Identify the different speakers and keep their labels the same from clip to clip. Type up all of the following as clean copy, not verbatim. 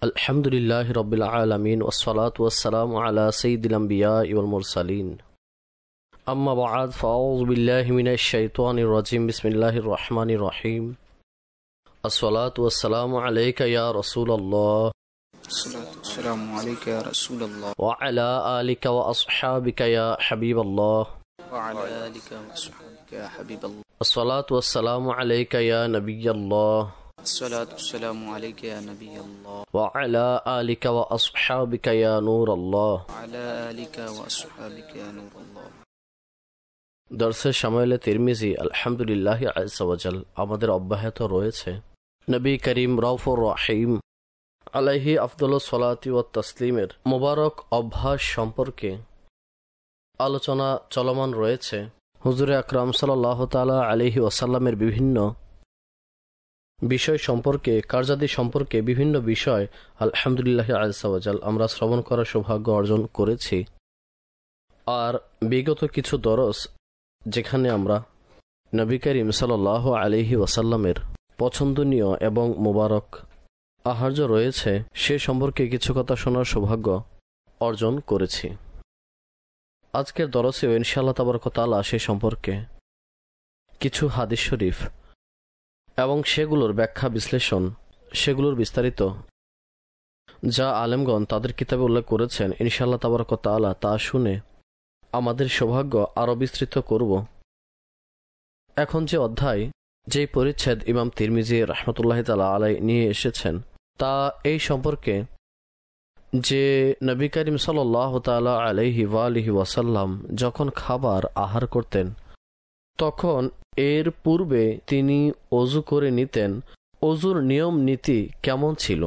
Speaker 1: আলহামদুলিল্লাহি রাব্বিল আলামিন ওয়াসসালাতু ওয়াসসালামু আলা সাইয়্যিদিল আমবিয়াই ওয়াল মুরসালিন আম্মা বা'দ ফাআউযু বিল্লাহি মিনাশ শাইতানির রাজিম বিসমিল্লাহির রহমানির রহিম আসসালাতু ওয়াসসালামু আলাইকা ইয়া রাসূলুল্লাহ
Speaker 2: আসসালাতু ওয়াসসালামু আলাইকা ইয়া রাসূলুল্লাহ
Speaker 1: ওয়া আলা আলিকা ওয়া আসহাবিকা ইয়া হাবিবাল্লাহ
Speaker 2: ওয়া আলা আলিকা ওয়া আসহাবিকা ইয়া হাবিবাল্লাহ
Speaker 1: আসসালাতু ওয়াসসালামু আলাইকা ইয়া নাবিয়াল্লাহ
Speaker 2: আসসালাতু ওয়াসসালামু আলাইকা ইয়া নাবিয়াল্লাহ
Speaker 1: ওয়া আলা আলিকা ওয়া আসহাবিকা ইয়া নূরাল্লাহ
Speaker 2: ওয়া আলা আলিকা ওয়া আসহাবিকা ইয়া নূরাল্লাহ।
Speaker 1: দরসে শামাইলে তিরমিজি আলহামদুলিল্লাহি আযজা ওয়া জাল আমাদের অব্যাহত রয়েছে নবী করিম রাউফুর রহিম আলাইহি আফদলুস সালাতি ওয়াত তাসলিমের মোবারক অভ্যাস সম্পর্কে আলোচনা চলমান রয়েছে। হুজুরে আকরাম সাল্লাল্লাহু তাআলা আলাইহি ওয়াসাল্লামের বিভিন্ন বিষয় সম্পর্কে, কার্যাদি সম্পর্কে বিভিন্ন বিষয় আলহামদুলিল্লাহি আযজা ওয়া জাল আমরা শ্রবণ করার সৌভাগ্য অর্জন করেছি। আর বিগত কিছু দরস যেখানে আমরা নবী করিম সাল্লাল্লাহু আলাইহি ওয়াসাল্লামের পছন্দনীয় এবং মোবারক আহার্য রয়েছে সে সম্পর্কে কিছু কথা শোনার সৌভাগ্য অর্জন করেছি। আজকের দরসেও ইনশাআল্লাহ তাবারক ওয়া তাআলা সে সম্পর্কে কিছু হাদিস শরীফ এবং সেগুলোর ব্যাখ্যা বিশ্লেষণ, সেগুলোর বিস্তারিত যা আলেমগণ তাদের কিতাবে উল্লেখ করেছেন, ইনশাআল্লাহ তাবারক ওয়া তাআলা তা শুনে আমাদের সৌভাগ্য আরও বিস্তৃত করব। এখন যে অধ্যায়, যেই পরিচ্ছেদ ইমাম তিরমিজি রাহমাতুল্লাহি তাআলা আলাইহি নিয়ে এসেছেন তা এই সম্পর্কে যে নবী করিম সাল্লাল্লাহু তাআলা আলাইহি ওয়া আলিহি ওয়াসাল্লাম যখন খাবার আহার করতেন তখন এর পূর্বে তিনি ওযু করে নিতেন। ওযুর নিয়ম নীতি কেমন ছিল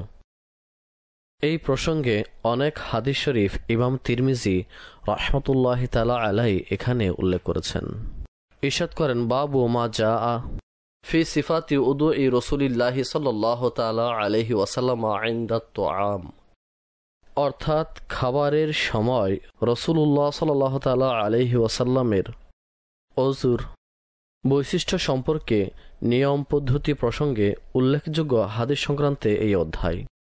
Speaker 1: এই প্রসঙ্গে অনেক হাদিস শরীফ ইমাম তিরমিজি রাহমাতুল্লাহি তাআলা আলাইহি এখানে উল্লেখ করেছেন। ইরশাদ করেন, বাবু মা জাআ ফি সিফাতি উদুই রাসূলিল্লাহি সাল্লাল্লাহু তাআলা আলাইহি ওয়াসাল্লাম ইনদাত তুআম, অর্থাৎ খাবারের সময় রাসূলুল্লাহ সাল্লাল্লাহু তাআলা আলাইহি ওয়াসাল্লামের ওযুর বৈশিষ্ট্য সম্পর্কে নিয়ম পদ্ধতি প্রসঙ্গে উল্লেখযোগ্য হাদিস সংক্রান্তে এই অধ্যায়।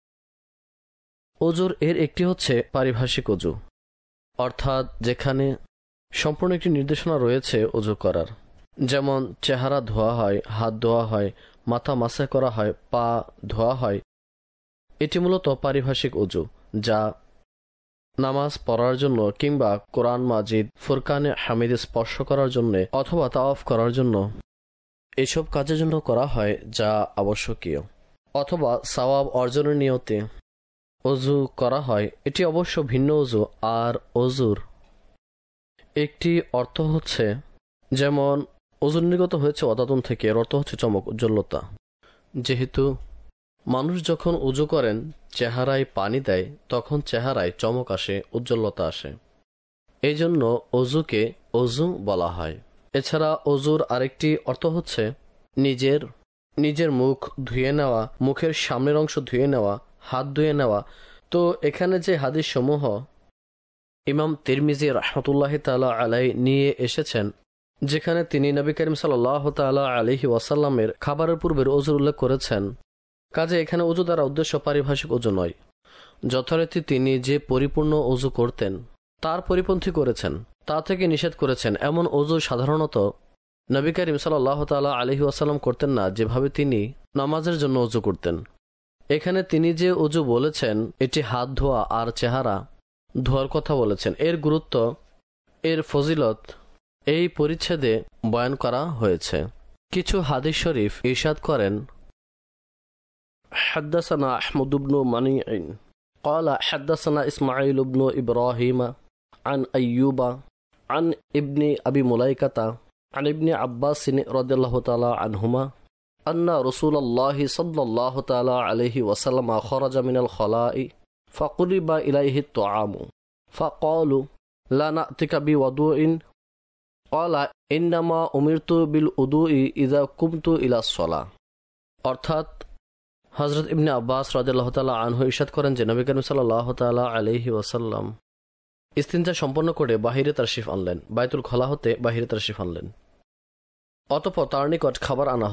Speaker 1: ওযুর এর একটি হচ্ছে পারিভাষিক ওযু, অর্থাৎ যেখানে সম্পূর্ণ একটি নির্দেশনা রয়েছে ওযু করার, যেমন চেহারা ধোয়া হয়, হাত ধোয়া হয়, মাথা মাসা করা হয়, পা ধোয়া হয়। এটি মূলত পারিভাষিক ওযু যা নামাজ পড়ার জন্য কিংবা কোরআন মাজিদ, ফুরকানে হামিদে স্পর্শ করার জন্য অথবা তাওয়াফ করার জন্য এসব কাজের জন্য করা হয় যা আবশ্যকীয়, অথবা সওয়াব অর্জনের নিয়তে ওযু করা হয়। এটি অবশ্য ভিন্ন ওযু। আর ওযুর একটি অর্থ হচ্ছে, যেমন ওযু নির্গত হয়েছে অদাতুন থেকে, এর অর্থ হচ্ছে চমক, উজ্জ্বলতা। যেহেতু মানুষ যখন ওযু করেন চেহারায় পানি দেয় তখন চেহারায় চমক আসে, উজ্জ্বলতা আসে, এই জন্য ওযুকে ওযু বলা হয়। এছাড়া ওযুর আরেকটি অর্থ হচ্ছে নিজের মুখ ধুয়ে নেওয়া, মুখের সামনের অংশ ধুয়ে নেওয়া, হাত ধুয়ে নেওয়া। তো এখানে যে হাদিস সমূহ ইমাম তিরমিজি রাহমাতুল্লাহি তাআলা আলাইহি নিয়ে এসেছেন যেখানে তিনি নবী করিম সাল্লাল্লাহু তাআলা আলাইহি ওয়াসাল্লামের খাবারের পূর্বের ওযুর উল্লেখ করেছেন, কাজে এখানে ওযু দ্বারা উদ্দেশ্য পারিভাষিক ওযু নয়। যথারীতি তিনি যে পরিপূর্ণ ওযু করতেন তার পরিপন্থী করেছেন, তা থেকে নিষেধ করেছেন। এমন ওযু সাধারণত নবী করিম সাল্লাল্লাহু তাআলা আলাইহি ওয়াসাল্লাম করতেন না, যেভাবে তিনি নামাজের জন্য ওযু করতেন। এখানে তিনি যে ওযু বলেছেন এটি হাত ধোয়া আর চেহারা ধোয়ার কথা বলেছেন। এর গুরুত্ব, এর ফজিলত এই পরিচ্ছেদে বয়ান করা হয়েছে। কিছু হাদিস শরীফ ইরশাদ করেন, حدثنا أحمد بن منيع قال حدثنا إسماعيل بن إبراهيم عن أيوب عن ابن أبي مليكة عن ابن عباس رضي الله تعالى عنهما أن رسول الله صلى الله تعالى عليه وسلم خرج من الخلاء فقرب إليه الطعام فقالوا لا نأتيك بوضوء قال إنما أمرت بالوضوء إذا قمت إلى الصلاة। অর্থাৎ হযরত ইবনে আব্বাস রাদিয়াল্লাহু তাআলা আনহু ইরশাদ করেন যে নবী করিম সাল্লাল্লাহু তাআলা আলাইহি ওয়াসাল্লাম ইস্তিনজা সম্পন্ন করে বাহিরে তাশরিফ আনলেন, বাইতুল খলা হতে বাহিরে তাশরিফ আনলেন। অতঃপর তার নিকট খাবার আনা হলো।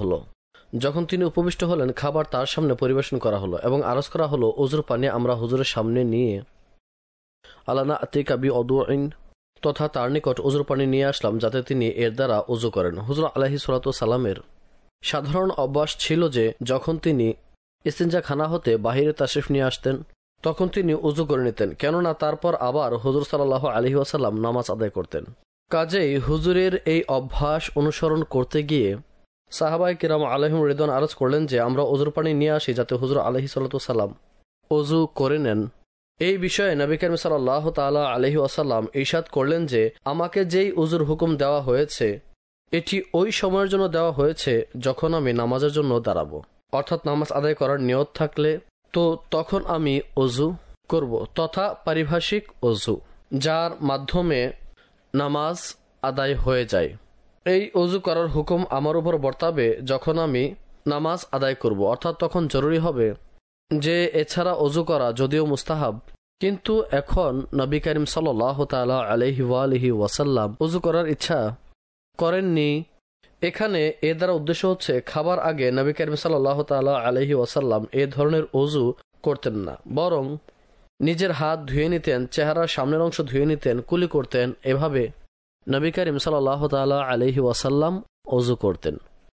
Speaker 1: যখন তিনি উপবিষ্ট হলেন, খাবার তার সামনে পরিবেশন করা হলো এবং আরজ করা হলো, ওজুর পানি আমরা হুজুরের সামনে নিয়ে আলানা আতিকা বি অদুইন, তথা তার নিকট ওজুর পানি নিয়ে আসলাম যাতে তিনি এর দ্বারা ওজু করেন। হুজুর আলাইহিস সালাতু সালামের সাধারণ অভ্যাস ছিল যে যখন তিনি ইস্তিনজাখানা হতে বাহিরে তাশরিফ নিয়ে আসতেন তখন তিনি ওজু করে নিতেন, কেননা তারপর আবার হুজুর সাল্লাল্লাহু আলাইহি ওয়াসাল্লাম নামাজ আদায় করতেন। কাজেই হুজুরের এই অভ্যাস অনুসরণ করতে গিয়ে সাহাবায়ে কিরাম আলাইহিম রিদওয়ান আরজ করলেন যে আমরা ওজুর পানি নিয়ে আসি যাতে হুজুর আলাইহিস সালাতু সালাম ওজু করে নেন। এই বিষয়ে নবী করিম সাল্লাল্লাহু তাআলা আলাইহি ওয়াসাল্লাম ইরশাদ করলেন যে আমাকে যেই ওজুর হুকুম দেওয়া হয়েছে এটি ওই সময়ের জন্য দেওয়া হয়েছে যখন আমি নামাজের জন্য দাঁড়াবো, অর্থাৎ নামাজ আদায় করার নিয়ত থাকলে তো তখন আমি ওজু করব, তথা পারিভাষিক ওজু যার মাধ্যমে নামাজ আদায় হয়ে যায়। এই ওজু করার হুকুম আমার উপর বর্তাবে যখন আমি নামাজ আদায় করব, অর্থাৎ তখন জরুরি হবে যে এছাড়া ওজু করা যদিও মুস্তাহাব, কিন্তু এখন নবী করিম সাল্লাল্লাহু তাআলা আলাইহি ওয়া আলিহি ওয়াসাল্লাম ওজু করার ইচ্ছা করেননি। এখানে এ দ্বারা উদ্দেশ্য হচ্ছে খাবার আগে নবী করিম সাল্লাল্লাহু তাআলা আলাইহি ওয়াসাল্লাম এ ধরনের ওজু করতেন না, বরং নিজের হাত ধুয়ে নিতেন, চেহারার সামনের অংশ ধুয়ে নিতেন, কুলি করতেন। এভাবে নবী করিম সাল্লাল্লাহু তাআলা আলাইহি ওয়াসাল্লাম ওজু করতেন।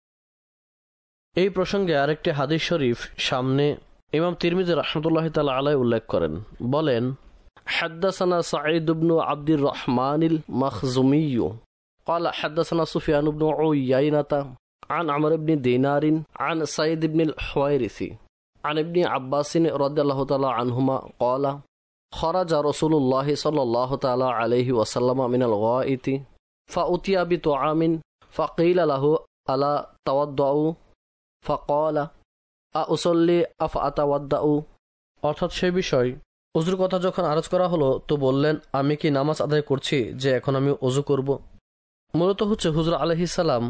Speaker 1: এই প্রসঙ্গে আরেকটি হাদিস শরীফ সামনে ইমাম তিরমিজি রাহমাতুল্লাহি তাআলা আলাইহি উল্লেখ করেন, বলেন হাদ্দাসানা সাঈদ ইবনে আব্দুর রহমানিল মাখজুমি قال حدثنا سفيان بن عيينة عن عمرو بن دينار عن سعيد بن الحويرث عن ابن عباس رضي الله تعالى عنهما قال خرج رسول الله صلى الله تعالى عليه وسلم من الغائط فأتي بطعام فقيل له ألا تودع فقال أصلي أفأتودع। অর্থাৎ সেই বিষয় ওযুর কথা যখন আরজ করা হলো তো বললেন, আমি কি নামাজ আদায় করছি যে এখন আমি ওযু করব। মূলত হচ্ছে হুজুর আলাইহিস সালাম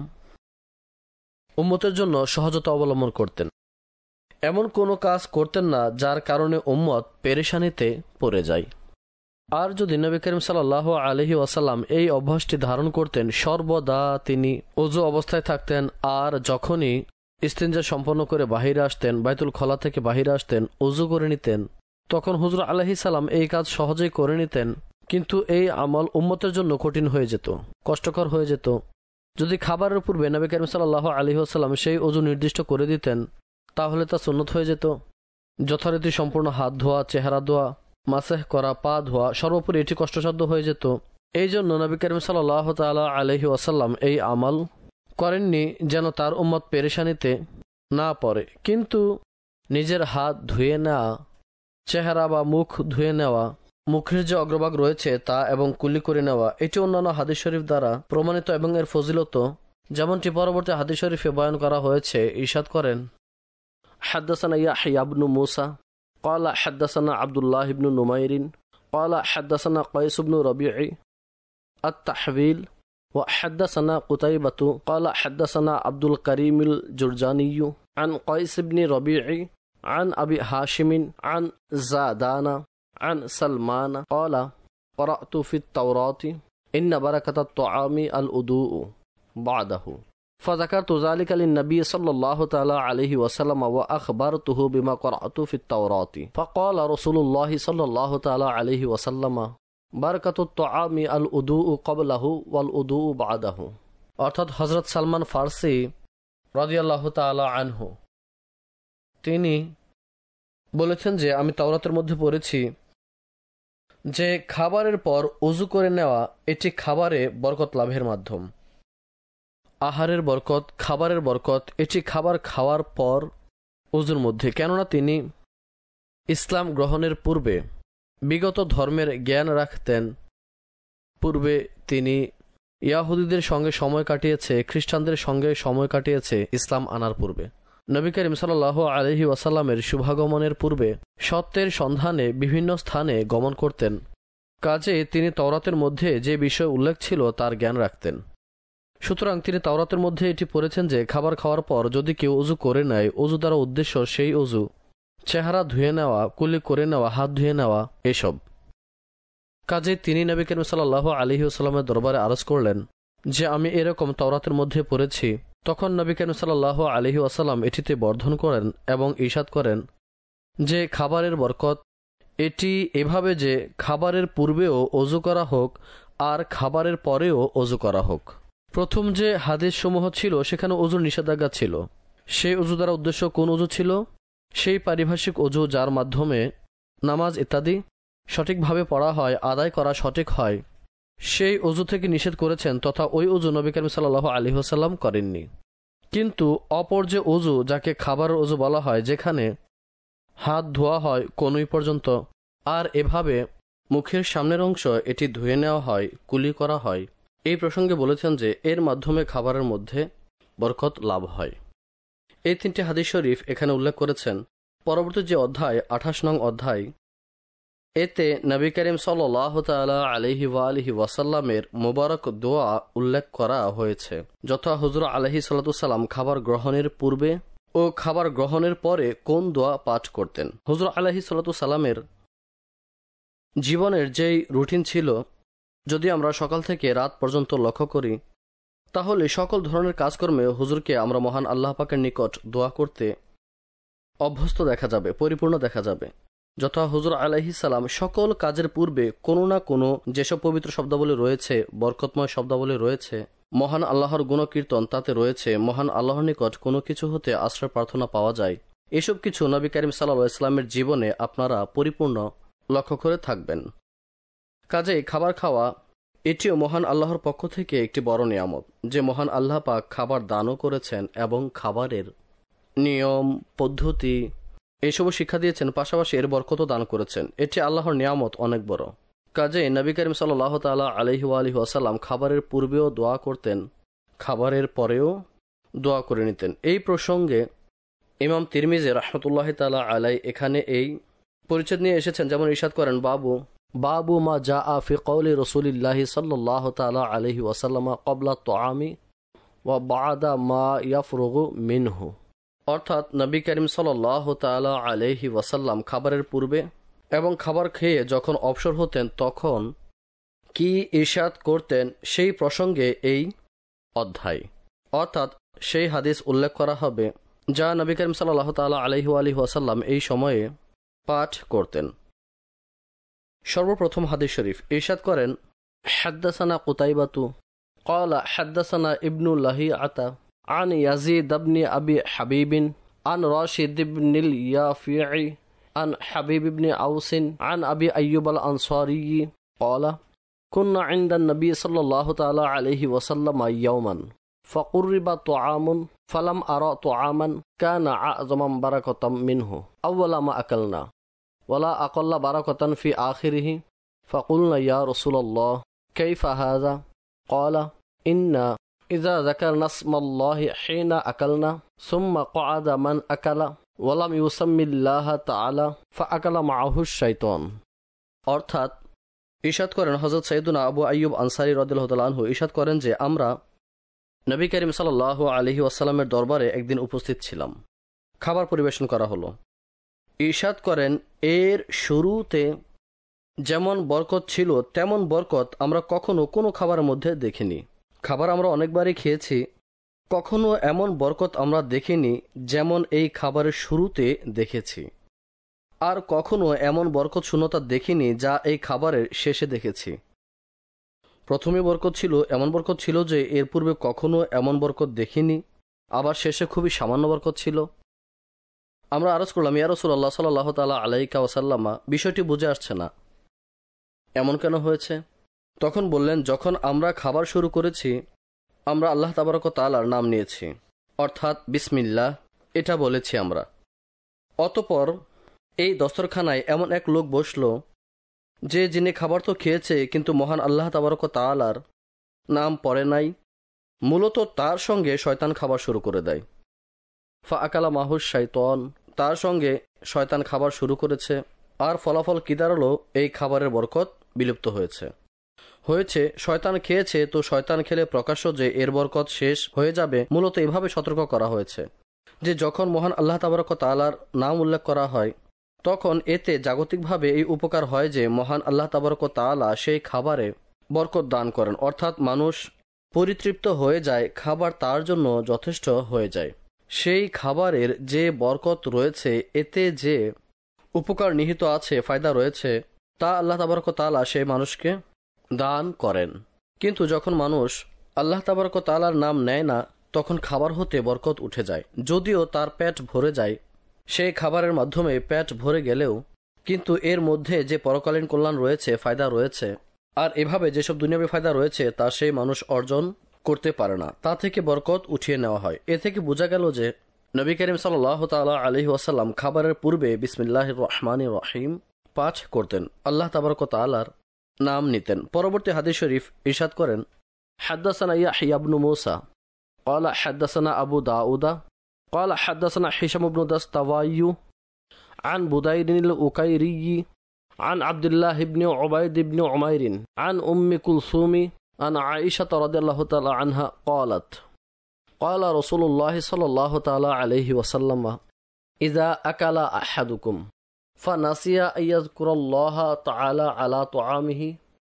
Speaker 1: উম্মতের জন্য সহজতা অবলম্বন করতেন, এমন কোনো কাজ করতেন না যার কারণে উম্মত পেরেশানিতে পড়ে যায়। আর যদি নবী করিম সাল্লাল্লাহু আলাইহি ওয়াসাল্লাম এই অভ্যাসটি ধারণ করতেন, সর্বদা তিনি ওযু অবস্থায় থাকতেন, আর যখনই ইস্তিনজা সম্পন্ন করে বাহিরে আসতেন, বাইতুল খলা থেকে বাহিরে আসতেন, ওযু করে নিতেন, তখন হুজুর আলাইহিস সালাম এই কাজ সহজেই করে নিতেন। কিন্তু এই আমল উম্মতের জন্য কঠিন হয়ে যেত, কষ্টকর হয়ে যেত। যদি খাবারের পূর্বে নবী করিম সাল্লাল্লাহু আলাইহি ওয়াসাল্লাম সেই ওযু নির্দিষ্ট করে দিতেন তাহলে তা সুন্নত হয়ে যেত। যথারীতি সম্পূর্ণ হাত ধোয়া, চেহারা ধোয়া, মাসেহ করা, পা ধোয়া, সর্বোপরি এটি কষ্টসাধ্য হয়ে যেত। এই জন্য নবী করিম সাল্লাল্লাহু তাআলা আলাইহি ওয়াসাল্লাম এই আমল করেননি যেন তার উম্মত পেরেশানিতে না পড়ে। কিন্তু নিজের হাত ধুয়ে নেওয়া, চেহারা বা মুখ ধুয়ে নেওয়া, মুখের যে অগ্রভাগ রয়েছে তা এবং কুলি করে নেওয়া, এটি অন্যান্য হাদিস শরীফ দ্বারা প্রমাণিত এবং এর ফজিলত যেমনটি পরবর্তী হাদিস শরীফে বয়ান করা হয়েছে। ইরশাদ করেন, হাদ্দাসানা ইয়াহইয়া ইবনু মূসা قال حدثنا عبد الله بن نمير قال حدثنا قيس بن ربيع التحويل وحدثنا قتيبة قال حدثنا عبد الكريم الجرجاني عن قيس بن ربيع عن أبي هاشم عن زادان عن سلمان قال قرأت في التوراة إن بركة الطعام الأدوء بعده فذكرت ذلك للنبي صلى الله تعالى عليه وسلم وأخبرته بما قرأت في التوراة فقال رسول الله صلى الله تعالى عليه وسلم بركة الطعام الأدوء قبله والأدوء بعده। অর্থাৎ হযরত সালমান ফারসি রাদিয়াল্লাহু তাআলা আনহু তিনি বলেছেন যে আমি তাওরাতের মধ্যে পড়েছি যে খাবারের পর ওযু করে নেওয়া এটি খাবারে বরকত লাভের মাধ্যম। আহারের বরকত, খাবারের বরকত এটি খাবার খাওয়ার পর ওযুর মধ্যে, কেননা তিনি ইসলাম গ্রহণের পূর্বে বিগত ধর্মের জ্ঞান রাখতেন। পূর্বে তিনি ইয়াহুদীদের সঙ্গে সময় কাটিয়েছে, খ্রিস্টানদের সঙ্গে সময় কাটিয়েছে ইসলাম আনার পূর্বে। নবী করিম সাল্লাল্লাহু আলাইহি ওয়াসাল্লামের শুভাগমনের পূর্বে সত্যের সন্ধানে বিভিন্ন স্থানে গমন করতেন। কাজে তিনি তাওরাতের মধ্যে যে বিষয় উল্লেখ ছিল তার জ্ঞান রাখতেন। সুতরাং তিনি তাওরাতের মধ্যে এটি পড়েছেন যে খাবার খাওয়ার পর যদি কেউ ওযু করে নেয়, ওযু দ্বারা উদ্দেশ্য সেই ওযু চেহারা ধুয়ে নেওয়া, কুলি করে নেওয়া, হাত ধুয়ে নেওয়া এসব। কাজে তিনি নবী করিম সাল্লাল্লাহু আলাইহি ওয়াসাল্লামের দরবারে আরজ করলেন যে আমি এরকম তাওরাতের মধ্যে পড়েছি তখন নবী করিম সাল্লাল্লাহু আলাইহি ওয়াসাল্লাম এটিতে বর্ধন করেন এবং ইরশাদ করেন যে খাবারের বরকত এটি এভাবে যে খাবারের পূর্বেও অজু করা হোক আর খাবারের পরেও অজু করা হোক। প্রথম যে হাদিসসমূহ ছিল সেখানে অজুর নিষেধাজ্ঞা ছিল। সেই অজু দ্বারা উদ্দেশ্য কোন অজু ছিল? সেই পারিভাষিক অজু যার মাধ্যমে নামাজ ইত্যাদি সঠিকভাবে পড়া হয়, আদায় করা সঠিক হয়, সেই অজু থেকে নিষেধ করেছেন, তথা ওই অজু নবী করিম সাল্লাল্লাহু আলাইহি ওয়াসাল্লাম করেননি। কিন্তু অপর যে অজু যাকে খাবারের অজু বলা হয়, যেখানে হাত ধোয়া হয় কনুই পর্যন্ত আর এভাবে মুখের সামনের অংশ এটি ধুয়ে নেওয়া হয়, কুলি করা হয়, এই প্রসঙ্গে বলেছেন যে এর মাধ্যমে খাবারের মধ্যে বরকত লাভ হয়। এই 3টি হাদিস শরীফ এখানে উল্লেখ করেছেন। পরবর্তী যে অধ্যায় 28 নং অধ্যায়, এতে নবী করিম সাল্লাল্লাহু তাআলা আলাইহি ওয়া আলিহি ওয়াসাল্লামের মোবারক দোয়া উল্লেখ করা হয়েছে, যথা হুজুর আলাইহিস সালাতু সালাম খাবার গ্রহণের পূর্বে ও খাবার গ্রহণের পরে কোন দোয়া পাঠ করতেন। হুজুর আলাইহিস সালাতু সালামের জীবনের যেই রুটিন ছিল, যদি আমরা সকাল থেকে রাত পর্যন্ত লক্ষ্য করি, তাহলে সকল ধরনের কাজকর্মে হুজুরকে আমরা মহান আল্লাহ পাকের নিকট দোয়া করতে অভ্যস্ত দেখা যাবে, পরিপূর্ণ দেখা যাবে। যথা হুজুর আলাইহিস সালাম সকল কাজের পূর্বে কোনো না কোনো যেসব পবিত্র শব্দাবলী রয়েছে, বরকতময় শব্দাবলী রয়েছে, মহান আল্লাহর গুণকীর্তন তাতে রয়েছে, মহান আল্লাহর নিকট কোনো কিছু হতে আশ্রয় প্রার্থনা পাওয়া যায়, এসব কিছু নবী করিম সাল্লাল্লাহু আলাইহি ওয়াসাল্লামের জীবনে আপনারা পরিপূর্ণ লক্ষ্য করে থাকবেন। কাজেই খাবার খাওয়া এটিও মহান আল্লাহর পক্ষ থেকে একটি বড় নিয়ামত, যে মহান আল্লাহ পাক খাবার দানও করেছেন এবং খাবারের নিয়ম পদ্ধতি এইসব শিক্ষা দিয়েছেন, পাশাপাশি এর বরকতও দান করেছেন। এটি আল্লাহর নিয়ামত অনেক বড়। কাজেই নবী করিম সাল্লাল্লাহু তাআলা আলাইহি ওয়া আলিহি ওয়াসাল্লাম খাবারের পূর্বেও দোয়া করতেন, খাবারের পরেও দোয়া করে নিতেন। এই প্রসঙ্গে ইমাম তিরমিজি রাহমাতুল্লাহি তাআলা আলাই এখানে এই পরিচ্ছেদ নিয়ে এসেছেন, যেমন ইরশাদ করেন, বাবু মা জাআ ফি কওলি রাসূলিল্লাহি সাল্লাল্লাহু তাআলা আলাইহি ওয়াসাল্লাম ক্বাবলা তুআমি ওয়া বা'দা মা ইয়াফরুগু মিনহু। অর্থাৎ নবী করিম সাল্লাল্লাহু তাআলা আলাইহি ওয়াসাল্লাম খাবারের পূর্বে এবং খাবার খেয়ে যখন অবসর হতেন তখন কি ইরশাদ করতেন সেই প্রসঙ্গে এই অধ্যায়, অর্থাৎ সেই হাদিস উল্লেখ করা হবে যা নবী করিম সাল্লাল্লাহু তাআলা আলাইহি ওয়াসাল্লাম এই সময়ে পাঠ করতেন। সর্বপ্রথম হাদিস শরীফ ইরশাদ করেন, হাদ্দাসানা কুতাইবাতু ক্বালা হাদ্দাসানা ইবনু লাহিআতা আন ইয়াজিদ ইবনে আবি হাবিবিন আন রাশিদ ইবনিল ইয়াফিঈ আন হাবিব ইবনে আউসিন আন আবি আইয়ুব আল আনসারী ক্বালা কুন্না ইনদান নবী সাল্লাল্লাহু তাআলা আলাইহি ওয়াসাল্লাম ইয়াওমান ফাকুররিবা তুআমুন ফালাম আরা তুআমান কানা আ'যামান বারাকাতাম মিনহু আউওয়ালা মা আকালনা ওয়ালা আকাল্লা বারাকাতান ফি আখিরিহি ফাকুলনা ইয়া রাসূলুল্লাহ কাইফা হাযা ক্বালা ইন্না ইযা যাকারনা ইসমাল্লাহি হিনা আকালনা সুম্মা ক্বা'আদা মান আকালা ওয়ালাম ইউসাম্মিল্লাহা তাআলা ফাআকালা মাআহু শাইতান। অর্থাৎ ইরশাদ করেন হযরত সাইয়্যিদুনা আবু আইয়ুব আনসারী রাদিয়াল্লাহু তাআলা আনহু ইরশাদ করেন যে আমরা নবী করিম সাল্লাল্লাহু আলাইহি ওয়াসাল্লামের দরবারে একদিন উপস্থিত ছিলাম, খাবার পরিবেশন করা হলো। ইরশাদ করেন এর শুরুতে যেমন বরকত ছিল তেমন বরকত আমরা কখনো কোনো খাবারের মধ্যে দেখিনি। খাবার আমরা অনেকবারই খেয়েছি, কখনো এমন বরকত আমরা দেখিনি যেমন এই খাবারের শুরুতে দেখেছি, আর কখনো এমন বরকত শূন্যতা দেখিনি যা এই খাবারের শেষে দেখেছি। প্রথমে বরকত ছিল, এমন বরকত ছিল যে এর পূর্বে কখনো এমন বরকত দেখিনি, আবার শেষে খুবই সামান্য বরকত ছিল। আমরা আরজ করলাম, ইয়া রাসূলুল্লাহ সাল্লাল্লাহু তাআলা আলাইহি ওয়াসাল্লাম, বিষয়টি বুঝে আসছে না, এমন কেন হয়েছে? তখন বললেন, যখন আমরা খাবার শুরু করেছি আমরা আল্লাহ তাবারক ওয়া তাআলার নাম নিয়েছি, অর্থাৎ বিসমিল্লাহ এটা বলেছি আমরা। অতঃপর এই দস্তরখানায় এমন এক লোক বসলো যে যিনি খাবার তো খেয়েছে কিন্তু মহান আল্লাহ তাবারক ওয়া তাআলার নাম পড়ে নাই। মূলত তার সঙ্গে শয়তান খাবার শুরু করে দেয়। ফাআকালা মাহু শাইতান, তার সঙ্গে শয়তান খাবার শুরু করেছে, আর ফলাফল কি দাঁড়ালো? এই খাবারের বরকত বিলুপ্ত হয়েছে। শয়তান খেয়েছে, তো শয়তান খেলে প্রকাশ্য যে এর বরকত শেষ হয়ে যাবে, মূলত এভাবে সতর্ক করা হয়েছে যে যখন মহান আল্লাহ তাবারক ওয়া তাআলার নাম উল্লেখ করা হয় তখন এতে জাগতিকভাবে এই উপকার হয় যে মহান আল্লাহ তাবারক ওয়া তাআলা সেই খাবারে বরকত দান করেন, অর্থাৎ মানুষ পরিতৃপ্ত হয়ে যায়, খাবার তার জন্য যথেষ্ট হয়ে যায়। সেই খাবারের যে বরকত রয়েছে, এতে যে উপকার নিহিত আছে, ফায়দা রয়েছে, তা আল্লাহ তাবারক তাআলা সেই মানুষকে দান করেন। কিন্তু যখন মানুষ আল্লাহ তাবারক তাআলার নাম নেয় না, তখন খাবার হতে বরকত উঠে যায়। যদিও তার পেট ভরে যায়, সেই খাবারের মাধ্যমে পেট ভরে গেলেও কিন্তু এর মধ্যে যে পরকালীন কল্যাণ রয়েছে, ফায়দা রয়েছে, আর এভাবে যেসব দুনিয়াবী ফায়দা রয়েছে তা সেই মানুষ অর্জন করতে পারে না, তা থেকে বরকত উঠিয়ে নেওয়া হয়। এ থেকে বোঝা গেল যে নবী করিম সাল্লাল্লাহু তাআলা আলাইহি ওয়াসাল্লাম খাবারের পূর্বে বিসমিল্লাহির রহমানির রহিম পাঠ করতেন, আল্লাহ তাবারক তাআলার নাম নিতেন। পরবর্তী হাদিস শরীফ ইরশাদ করেন, হাদ্দাসানা ইয়াহইয়া ইবনু মূসা قال حدثنا أبو داود قال حدثنا هشام بن دستوائي عن بدير الأكيري عن عبد الله بن عبيد بن عمير عن أم كلثوم عن عائشة رضي الله تعالى عنها قالت قال رسول الله صلى الله تعالى عليه وسلم إذا أكل أحدكم فنسي أن يذكر الله تعالى على طعامه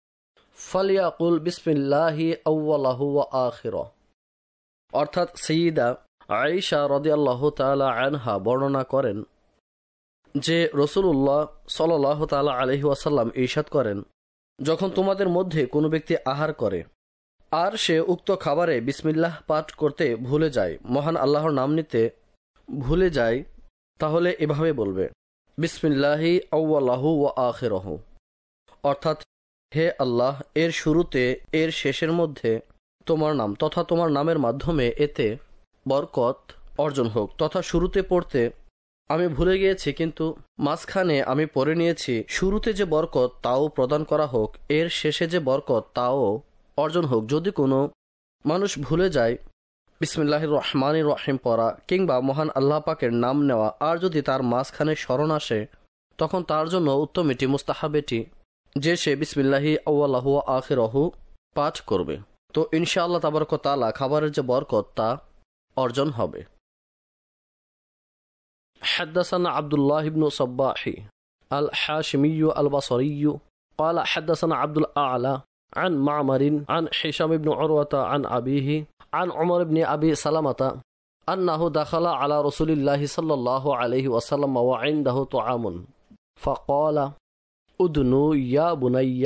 Speaker 1: فليقل بسم الله أوله وآخره। অর্থাৎ সাইয়্যিদা আয়েশা রাদিয়াল্লাহু তাআলা আনহা বর্ণনা করেন যে রাসূলুল্লাহ সাল্লাল্লাহু তাআলা আলাইহি ওয়াসাল্লাম ইরশাদ করেন, যখন তোমাদের মধ্যে কোনো ব্যক্তি আহার করে আর সে উক্ত খাবারে বিসমিল্লাহ পাঠ করতে ভুলে যায়, মহান আল্লাহর নাম নিতে ভুলে যায়, তাহলে এভাবে বলবে, বিসমিল্লাহি আউয়ালাহু ওয়া আখিরাহু, অর্থাৎ হে আল্লাহ, এর শুরুতে এর শেষের মধ্যে তোমার নাম তথা তোমার নামের মাধ্যমে এতে বরকত অর্জন হোক। তথা শুরুতে পড়তে আমি ভুলে গিয়েছি, কিন্তু মাঝখানে আমি পড়ে নিয়েছি, শুরুতে যে বরকত তাও প্রদান করা হোক, এর শেষে যে বরকত তাও অর্জন হোক। যদি কোনো মানুষ ভুলে যায় বিসমিল্লাহির রহমানির রহিম পড়া কিংবা মহান আল্লাহ পাকের নাম নেওয়া, আর যদি তার মাঝখানে স্মরণ আসে, তখন তার জন্য উত্তম এটি, মুস্তাহাব এটি যে সে বিসমিল্লাহি আউয়ালাহু ওয়া আখিরাহু পাঠ করবে। তো ইনশাআল্লাহ তাবারক তাআলা খাবারের যে বরকত তা অর্জন হবে। حدثنا عبد الله بن صباح الحاشمي البصري قال حدثنا عبد الأعلى عن معمر عن هشام بن عروة عن أبيه عن عمر بن أبي سلمة أنه دخل على رسول الله صلى الله عليه وسلم وعنده طعام فقال أدنو يا بني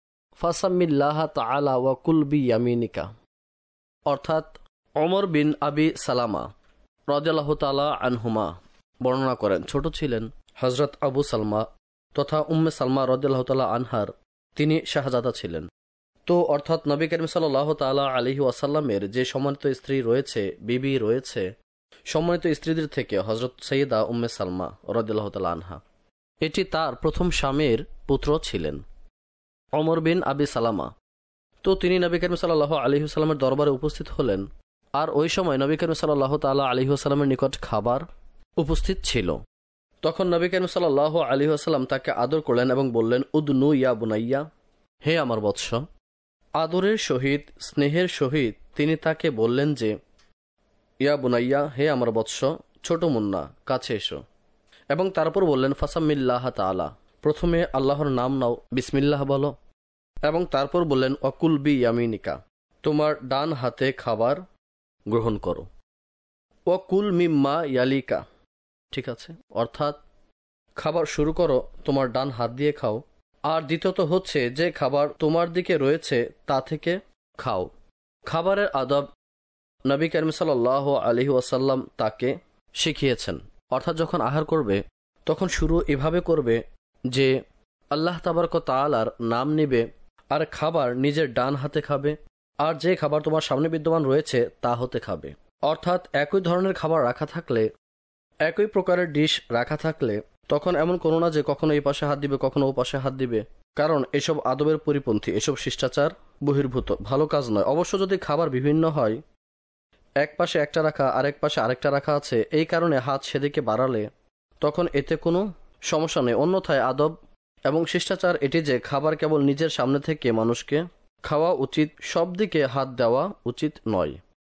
Speaker 1: ফাসামিল্লাহ তাআলা ওয়া কুল বিয়ামিনিকা। অর্থাৎ ওমর বিন আবি সালামা রাদিয়াল্লাহু তাআলা আনহুমা বর্ণনা করেন, ছোট ছিলেন হযরত আবু সালমা তথা উম্মে সালমা রাদিয়াল্লাহু তাআলা আনহার তিনি শাহজাদা ছিলেন। তো অর্থাৎ নবী করিম সাল্লাল্লাহু তাআলা আলাইহি ওয়াসাল্লামের যে সম্মানিত স্ত্রী রয়েছে, বিবি রয়েছে, সম্মানিত স্ত্রীদের থেকে হযরত সাইয়্যিদা উম্মে সালমা রাদিয়াল্লাহু তাআলা আনহা, এটি তার প্রথম স্বামীর পুত্র ছিলেন, ওমর বিন আবি সালামা। তো তিনি নবী করিম সাল্লাল্লাহু আলাইহি ওয়াসাল্লামের দরবারে উপস্থিত হলেন, আর ওই সময় নবী করিম সাল্লাল্লাহু তাআলা আলাইহি ওয়াসাল্লামের নিকট খাবার উপস্থিত ছিল। তখন নবী করিম সাল্লাল্লাহু আলাইহি ওয়াসাল্লাম তাকে আদর করলেন এবং বললেন, উদনু ইয়া বুনাইয়া, হে আমার বৎস। আদরের সহিত, স্নেহের সহিত তিনি তাকে বললেন যে, ইয়া বুনাইয়া, হে আমার বৎস, ছোট মুন্না, কাছে এসো। এবং তারপর বললেন, ফাসামিল্লাহ তাআলা, প্রথমে আল্লাহর নাম নাও, বিসমিল্লাহ বলো। এবং তারপর বললেন, অকুল বি ইয়ামিনিকা, তোমার ডান হাতে খাবার গ্রহণ করো। ওয়াকুল মিম্মা ইয়ালিকা, ঠিক আছে, অর্থাৎ খাবার শুরু করো, তোমার ডান হাত দিয়ে খাও। আর দ্বিতীয়ত হচ্ছে, যে খাবার তোমার দিকে রয়েছে তা থেকে খাও। খাবারের আদব নবী করিম সাল্লাল্লাহু আলাইহি ওয়াসাল্লাম তাকে শিখিয়েছেন। অর্থাৎ যখন আহার করবে তখন শুরু এভাবে করবে যে আল্লাহ তাবারক তাআলার নাম নিবে, আর খাবার নিজের ডান হাতে খাবে, আর যে খাবার তোমার সামনে বিদ্যমান রয়েছে তা হতে খাবে। অর্থাৎ একই ধরনের খাবার রাখা থাকলে, একই প্রকারের ডিশ রাখা থাকলে, তখন এমন করো না যে কখনো এই পাশে হাত দিবে, কখনো ও পাশে হাত দিবে, কারণ এসব আদবের পরিপন্থী, এসব শিষ্টাচার বহির্ভূত, ভালো কাজ নয়। অবশ্য যদি খাবার বিভিন্ন হয়, এক পাশে একটা রাখা, আরেক পাশে আরেকটা রাখা আছে, এই কারণে হাত সেদিকে বাড়ালে তখন এতে কোনো সমস্যা নেই। অন্যথায় আদব এবং শিষ্টাচার এটি যে খাবার কেবল নিজের সামনে থেকে মানুষকে খাওয়া উচিত, সব দিকে হাত দেওয়া উচিত নয়।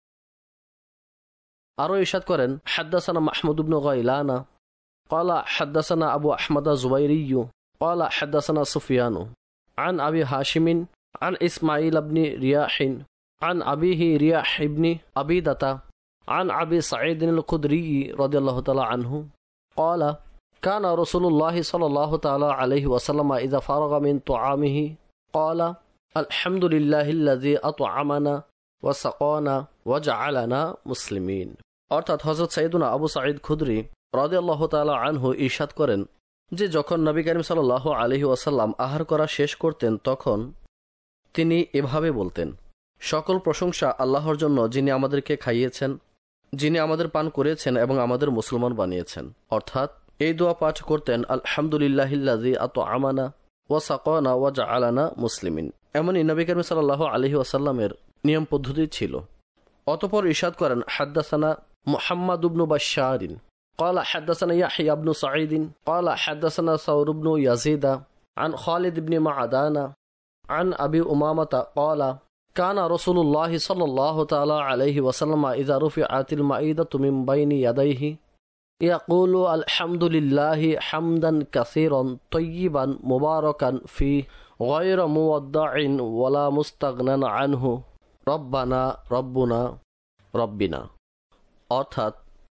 Speaker 1: আরও ইরশাদ করেন, হাদ্দাসানা মাহমুদ ইবনে গাইলানা قال حدثنا أبو أحمد الزبيري قال حدثنا سفيان عن أبي هاشم عن إسماعيل بن رياح عن أبيه رياح بن عبيدة عن أبي سعيد الخدري رضي الله تعالى عنه قال كان رسول الله صلى الله تعالى عليه وسلم إذا فرغ من طعامه قال الحمد لله الذي أطعمنا وسقانا وجعلنا মুসলিমিন। অর্থাৎ হযরত সাইয়েদুনা আবু সাঈদ খুদরি রাদিয়াল্লাহু তাআলা আনহু ইরশাদ করেন যে যখন নবী করিম সাল্লাল্লাহু আলাইহি ওয়াসাল্লাম আহার করা শেষ করতেন তখন তিনি এভাবে বলতেন, সকল প্রশংসা আল্লাহর জন্য যিনি আমাদেরকে খাইয়েছেন, যিনি আমাদের পান করেছেন এবং আমাদের মুসলমান বানিয়েছেন। অর্থাৎ এই দোয়া পাঠ করতেন আলহামদুলিল্লাহিল্লাযী আত'আমানা ওয়া সাকানা ওয়া জাআলানা মুসলিমিন। এমনই নবী করিম সাল্লাল্লাহু আলাইহি ওয়াসাল্লামের নিয়ম পদ্ধতি ছিল। অতঃপর ইরশাদ করেন হাদ্দাসানা মুহাম্মদ ইবনে বাশশার قال حدثنا يحيى بن سعيد قال حدثنا ثور بن يزيد عن خالد بن معدان عن أبي أمامة قال كان رسول الله صلى الله تعالى عليه وسلم إذا رفعت المائدة من بين يديه يقول الحمد لله حمدا كثيرا طيبا مباركا فيه غير مودع ولا مستغنى عنه ربنا ربنا ربنا। অর্থাৎ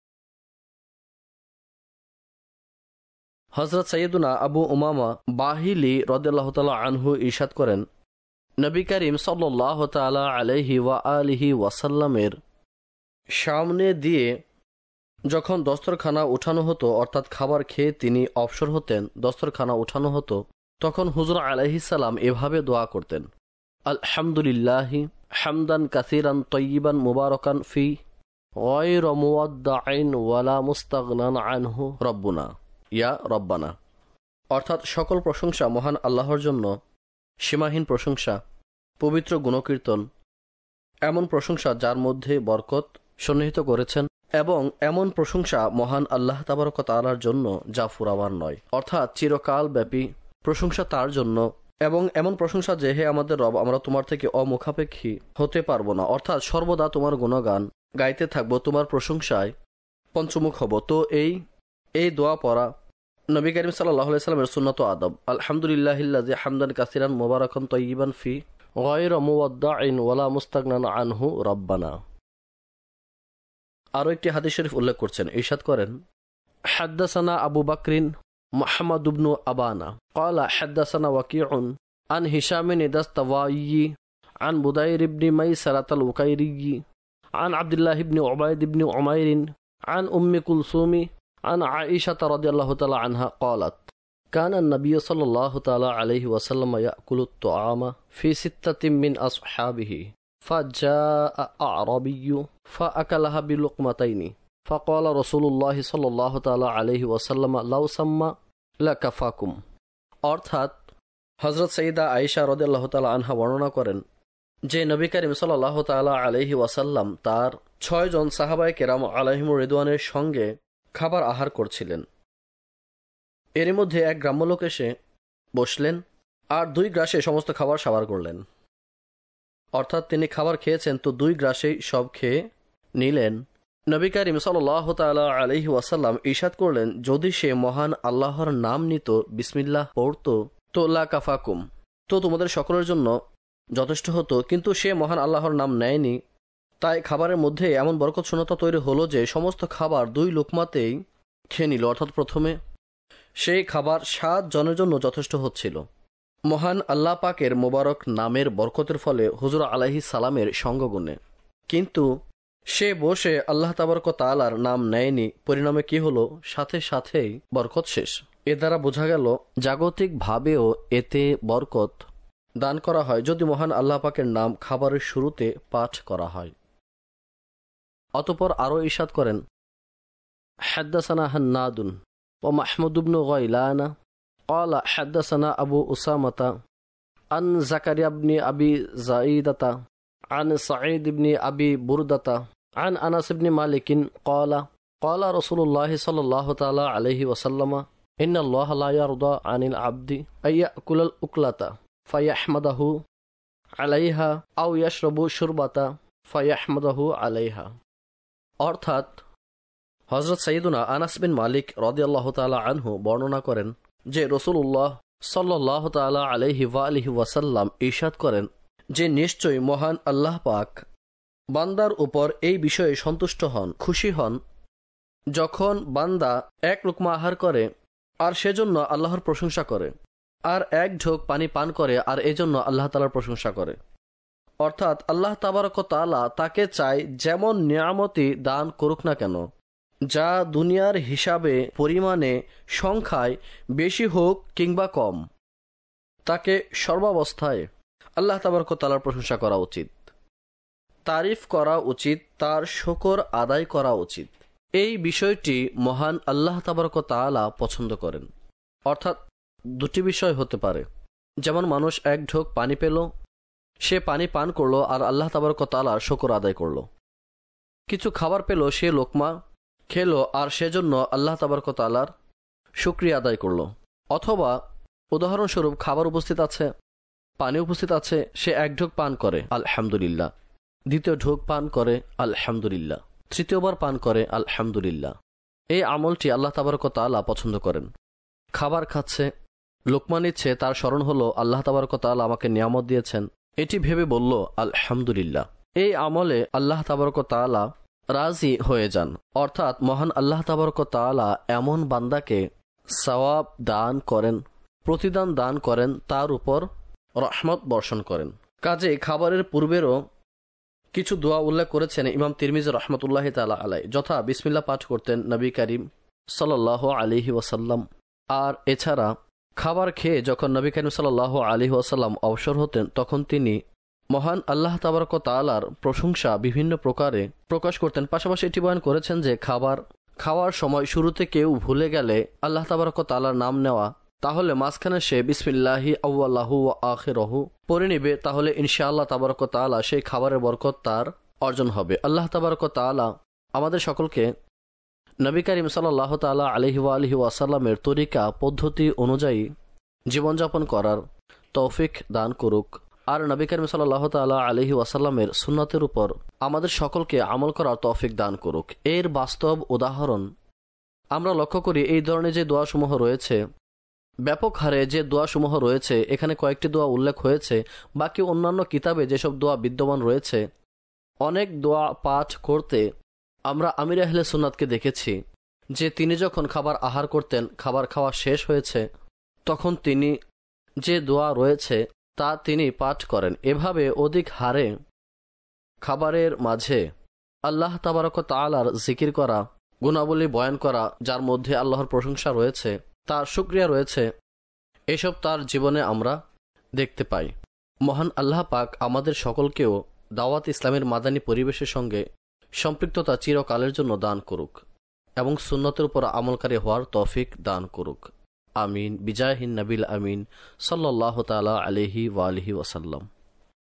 Speaker 1: হযরত সাইয়েদুনা আবু উমামা বাহিলি রাদিয়াল্লাহু তাআলা আনহু ইরশাদ করেন, নবী করিম সাল্লাল্লাহু তাআলা আলাইহি ওয়া আলিহি ওয়াসাল্লামের সামনে দিয়ে যখন দস্তরখানা উঠানো হতো, অর্থাৎ খাবার খেয়ে তিনি অবসর হতেন, দস্তরখানা উঠানো হতো, তখন হুজুর আলাইহিস সালাম এভাবে দোয়া করতেন, আলহামদুলিল্লাহি হামদান কাসীরান তাইয়িবান মুবারাকান ফি গায়রা মুওয়াদ্দাইন ওয়ালা মুস্তাগনান আনহু রব্বুনা ইয়া রব্বানা। অর্থাৎ সকল প্রশংসা মহান আল্লাহর জন্য, সীমাহীন প্রশংসা, পবিত্র গুণকীর্তন, এমন প্রশংসা যার মধ্যে বরকত সন্নিহিত করেছেন, এবং এমন প্রশংসা মহান আল্লাহ তাবারক ওয়া তাআলার জন্য যা ফুরাবার নয়। অর্থাৎ চিরকাল ব্যাপী প্রশংসা তার জন্য, এবং এমন প্রশংসা যে হে আমাদের রব, আমরা তোমার থেকে অমুখাপেক্ষী হতে পারবো না, অর্থাৎ সর্বদা তোমার গুণগান গাইতে থাকবো, তোমার প্রশংসায় পঞ্চমুখ হব। তো এই দোয়া পড়া নবী করিম সাল্লাল্লাহু আলাইহি সাল্লামের সুন্নাত ও আদব। আলহামদুলিল্লাহিল্লাযী হামদান কাসীরান মুবারাকান তাইয়িবান ফি গায়রা মুওয়াদ্দাইন ওয়ালা মুস্তাগনান আনহু রব্বানা। আরো একটি হাদিস শরীফ উল্লেখ করছেন, ইরশাদ করেন হাদ্দাসানা আবু বকরিন মুহাম্মদ ইবনে আবানা قال حدثنا وكيع عن هشام الدستوائي عن بدير بن ميسرة الوكيري عن عبد الله بن عبيد بن عمير عن أم كلثوم عن عائشة رضي الله تعالى عنها قالت كان النبي صلى الله تعالى عليه وسلم يأكل الطعام في 6 من أصحابه فجاء أعرابي فأكلها بلقمتين فقال رسول الله صلى الله تعالى عليه وسلم لو سمى لكفاكم। অর্থাৎ হযরত সাইয়্যিদা আয়েশা রাদিয়াল্লাহু তাআলা আনহা বর্ণনা করেন যে নবী করিম সাল্লাল্লাহু তাআলা আলাইহি ওয়াসাল্লাম তার 6 জন সাহাবায়ে কেরাম আলাইহিমুর রিদওয়ানের সঙ্গে খাবার আহার করছিলেন। এর মধ্যে এক গ্রাম্য লোক এসে বসলেন আর 2 গ্রাসে সমস্ত খাবার সাবার করলেন। অর্থাৎ তিনি খাবার খেয়েছেন, তো 2 গ্রাসেই সব খেয়ে নিলেন। নবী করিম সাল্লাল্লাহু তাআলা আলাইহি ওয়াসাল্লাম ইরশাদ করলেন, যদি সে মহান আল্লাহর নাম নিত, বিসমিল্লাহ পড়তো, তো লা কাফাকুম, তো তোমাদের সকলের জন্য যথেষ্ট হতো। কিন্তু সে মহান আল্লাহর নাম নেয়নি, তাই খাবারের মধ্যে এমন বরকত শূন্যতা তৈরি হলো যে সমস্ত খাবার 2 লোকমাতেই খেয়ে নিল। অর্থাৎ প্রথমে সেই খাবার 7 জনের জন্য যথেষ্ট হচ্ছিল। মহান আল্লাহ পাকের মোবারক নামের বরকতের ফলে হুজুর আলাইহিস সালামের সঙ্গগুণে, কিন্তু সে বসে আল্লাহ তাবারক ওয়া তাআলার নাম নেয়নি। পরিণামে কি হলো, সাথে সাথেই বরকত শেষ। এ দ্বারা বোঝা গেল জাগতিকভাবেও এতে বরকত দান করা হয় যদি মহান আল্লাহ পাকের নাম খাবারের শুরুতে পাঠ করা হয়। অতঃপর আরো ইরশাদ করেন হাদ্দাসানা হান্নাদুন ওয়া মাহমুদ ইবনে গাইলানা قال حدثنا أبو أسامة عن زكريا بن أبي زائدة عن سعيد بن أبي بردة عن أنس بن مالك قال قال رسول الله صلى الله تعالى عليه وسلم إن الله لا يرضى عن العبد أن يأكل الأكلة فيحمده عليها أو يشرب شربة فيحمده عليها। অর্থাৎ হযরত সাইয়েদুনা আনাস বিন মালিক রাদিয়াল্লাহু তাআলা আনহু বর্ণনা করেন যে রাসূলুল্লাহ সাল্লাল্লাহু তাআলা আলাইহি ওয়া আলিহি ওয়াসাল্লাম ইরশাদ করেন, যে নিশ্চয়ই মহান আল্লাহ পাক বান্দার উপর এই বিষয়ে সন্তুষ্ট হন, খুশি হন, যখন বান্দা এক লুকমা আহার করে আর সেজন্য আল্লাহর প্রশংসা করে, আর এক ঢোক পানি পান করে আর এজন্য আল্লাহ তাআলার প্রশংসা করে। অর্থাৎ আল্লাহ তাবারক ওয়া তাআলা তাকে চায় যেমন নিয়ামতি দান করুক না কেন, যা দুনিয়ার হিসাবে পরিমাণে সংখ্যায় বেশি হোক কিংবা কম, তাকে সর্বাবস্থায় আল্লাহ তাবারক ওয়া তাআলার প্রশংসা করা উচিত, তারিফ করা উচিত, তার শুকর আদায় করা উচিত। এই বিষয়টি মহান আল্লাহ তাবারক ওয়া তাআলা পছন্দ করেন। অর্থাৎ দুটি বিষয় হতে পারে, যেমন মানুষ এক ঢোক পানি পেল, সে পানি পান করলো আর আল্লাহ তাবারক ওয়া তাআলার শুকর আদায় করলো। কিছু খাবার পেল, সে লোকমা খেলো আর সেজন্য আল্লাহ তাবারক ওয়া তাআলার শুকরিয়া আদায় করলো। অথবা উদাহরণস্বরূপ খাবার উপস্থিত আছে, পানি উপস্থিত আছে, সে এক ঢোক পান করে আলহামদুলিল্লাহ, দ্বিতীয় ঢোক পান করে আলহামদুলিল্লাহ, তৃতীয়বার পান করে আলহামদুলিল্লাহ। এই আমলটি আল্লাহ তাবারক ওয়া তাআলা পছন্দ করেন। খাবার খাচ্ছে, লোকমা নিচ্ছে, তার স্মরণ হলো আল্লাহ তাবারক ওয়া তাআলা আমাকে নিয়ামত দিয়েছেন, এটি ভেবে বলল আলহামদুলিল্লাহ। এই আমলে আল্লাহ তাবারক ওয়া তাআলা রাজি হয়ে যান। অর্থাৎ মহান আল্লাহ তাবারক ওয়া তাআলা এমন বান্দাকে সওয়াব দান করেন, প্রতিদান দান করেন, তার উপর রহমত বর্ষণ করেন। কাজে খাবারের পূর্বেরও কিছু দোয়া উল্লেখ করেছেন ইমাম তিরমিজি রহমতুল্লাহি তাআলা আলাইহি, যথা বিসমিল্লাহ পাঠ করতেন নবী করিম সাল্লাল্লাহু আলাইহি ওয়াসাল্লাম। আর এছাড়া খাবার খেয়ে যখন নবী করিম সাল্লাল্লাহু আলাইহি ওয়াসাল্লাম অবসর হতেন, তখন তিনি মহান আল্লাহ তাবারক ওয়া তাআলার প্রশংসা বিভিন্ন প্রকারে প্রকাশ করতেন। পাশাপাশি এটি বয়ান করেছেন যে খাওয়ার সময় শুরুতে কেউ ভুলে গেলে আল্লাহ তাবারক ওয়া তাআলার নাম নেওয়া, তাহলে মাঝখানে সে বিসমিল্লাহি আউয়ালাহু ওয়া আখিরাহু পড়ে নিবে, তাহলে ইনশাআল্লাহ তাবারক ওয়া তাআলা সেই খাবারের বরকত তার অর্জন হবে। আল্লাহ তাবারক ওয়া তাআলা আমাদের সকলকে নবী করিম সাল্লাল্লাহু তাআলা আলাইহি ওয়া আলিহি ওয়াসাল্লামের তরিকা পদ্ধতি অনুযায়ী জীবনযাপন করার তৌফিক দান করুক, আর নবী করিম সাল্লাল্লাহু তাআলা আলাইহি ওয়াসাল্লামের সুন্নাতের উপর আমাদের সকলকে আমল করার তৌফিক দান করুক। এর বাস্তব উদাহরণ আমরা লক্ষ্য করি। এই ধরনের যে দোয়াসমূহ রয়েছে, ব্যাপক হারে যে দোয়াসমূহ রয়েছে, এখানে কয়েকটি দোয়া উল্লেখ হয়েছে, বাকি অন্যান্য কিতাবে যেসব দোয়া বিদ্যমান রয়েছে, অনেক দোয়া পাঠ করতে আমরা আমির আহলে সুন্নাতকে দেখেছি যে তিনি যখন খাবার আহার করতেন, খাবার খাওয়া শেষ হয়েছে, তখন তিনি যে দোয়া রয়েছে তা তিনি পাঠ করেন। এভাবে অধিক হারে খাবারের মাঝে আল্লাহ তাবারক ওয়া তাআলার জিকির করা, গুণাবলী বয়ান করা, যার মধ্যে আল্লাহর প্রশংসা রয়েছে, তার শুকরিয়া রয়েছে, এসব তার জীবনে আমরা দেখতে পাই। মহান আল্লাহ পাক আমাদের সকলকেও দাওয়াত ইসলামের মাদানী পরিবেশের সঙ্গে সম্পৃক্ততা চিরকালের জন্য দান করুক এবং সুন্নতের উপর আমলকারী হওয়ার তৌফিক দান করুক। আমিন। বিজাহিন নবিল আমিন সাল্লাল্লাহু তাআলা আলাইহি ওয়া আলিহি ওয়াসাল্লাম।